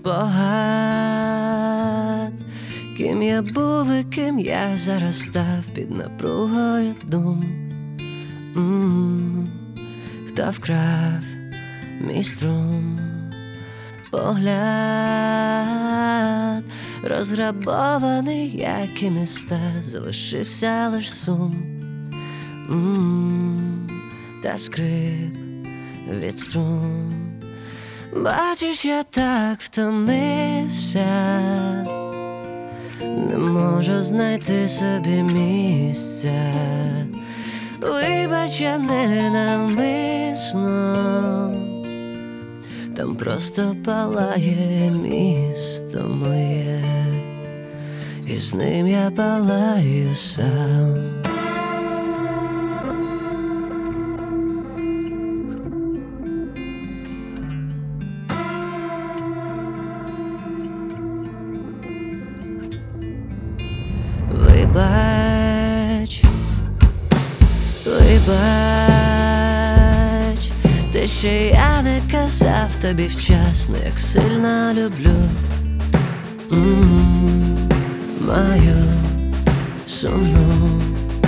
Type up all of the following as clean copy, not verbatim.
спогад, ким я був і ким я зараз став під напругою дум. Хто вкрав мій струм, погляд розграбований, як і міста, залишився лиш сум, та скрип від струн. Бачиш, я так втомився, не можу знайти собі місця. Вибач, я ненавмисно, там просто палає місто моє, і з ним я палаю сам. Вибач, вибач, те, що я не казав тобі вчасно, як сильно люблю мою сумну.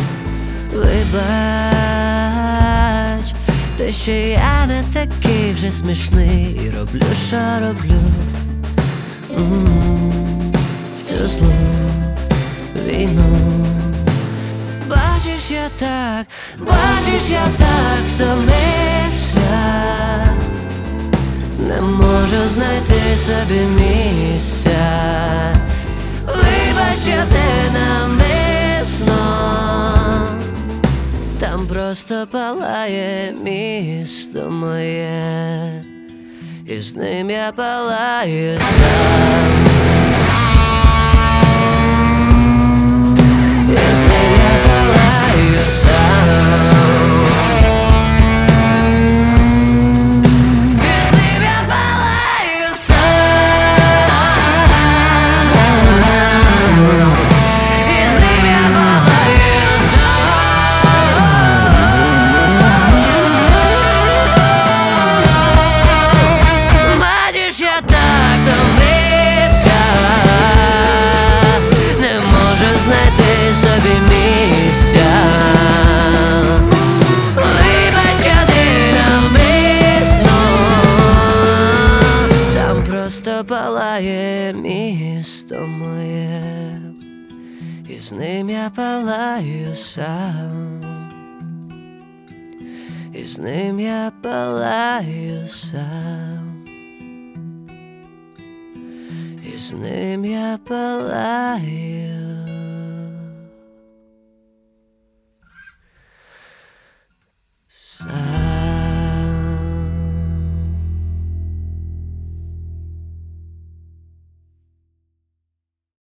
Вибач, те, що я не такий вже смішний і роблю, що роблю в цю злу війну. Бачиш, я так втомився, не можу знайти собі місця. Вибач, я ненавмисно, там просто палає місто моє, і з ним я палаю сам. І з ним я палаю сам. Просто палає місто моє, і з ним я палаю сам. І з ним я палаю сам. І з ним я палаю